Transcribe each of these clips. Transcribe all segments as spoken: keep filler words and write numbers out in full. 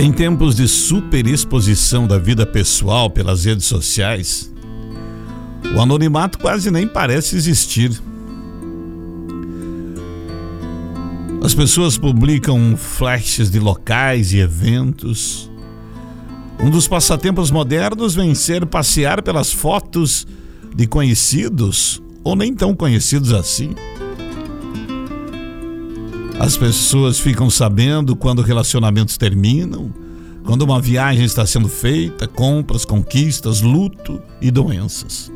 Em tempos de superexposição da vida pessoal pelas redes sociais, o anonimato quase nem parece existir. As pessoas publicam flashes de locais e eventos. Um dos passatempos modernos vem ser passear pelas fotos de conhecidos ou nem tão conhecidos assim. As pessoas ficam sabendo quando relacionamentos terminam, quando uma viagem está sendo feita, compras, conquistas, luto e doenças.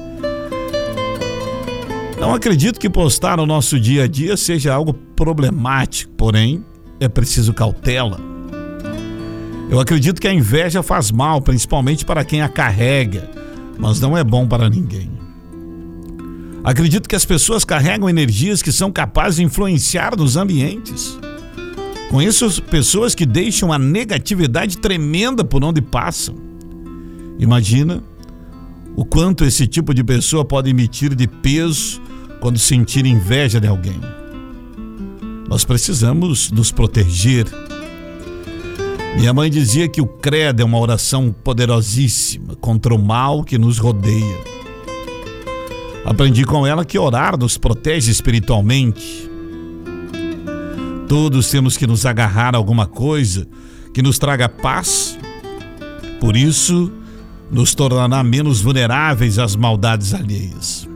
Não acredito que postar o nosso dia a dia seja algo problemático, porém é preciso cautela. Eu acredito que a inveja faz mal, principalmente para quem a carrega, mas não é bom para ninguém. Acredito que as pessoas carregam energias que são capazes de influenciar nos ambientes. Conheço pessoas que deixam a negatividade tremenda por onde passam. Imagina o quanto esse tipo de pessoa pode emitir de peso quando sentir inveja de alguém. Nós precisamos nos proteger. Minha mãe dizia que o credo é uma oração poderosíssima contra o mal que nos rodeia. Aprendi com ela que orar nos protege espiritualmente. Todos temos que nos agarrar a alguma coisa que nos traga paz. Por isso, nos tornará menos vulneráveis às maldades alheias.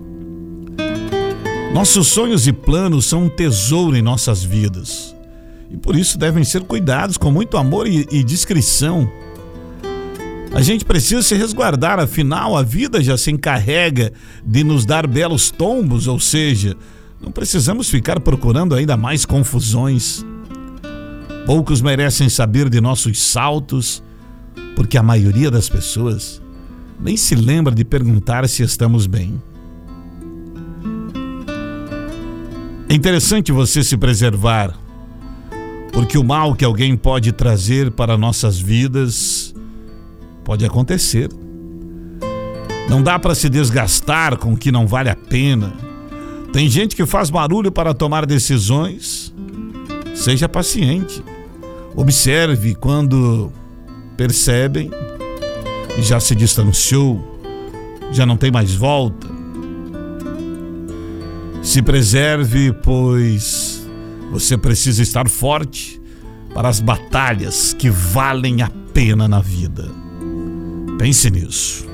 Nossos sonhos e planos são um tesouro em nossas vidas. E por isso devem ser cuidados com muito amor e, e discrição. A gente precisa se resguardar, afinal a vida já se encarrega de nos dar belos tombos, ou seja, não precisamos ficar procurando ainda mais confusões. Poucos merecem saber de nossos saltos, porque a maioria das pessoas nem se lembra de perguntar se estamos bem. É interessante você se preservar, porque o mal que alguém pode trazer para nossas vidas pode acontecer. Não dá para se desgastar com o que não vale a pena. Tem gente que faz barulho para tomar decisões. Seja paciente. Observe quando percebem e já se distanciou, já não tem mais volta. Se preserve, pois você precisa estar forte para as batalhas que valem a pena na vida. Pense nisso.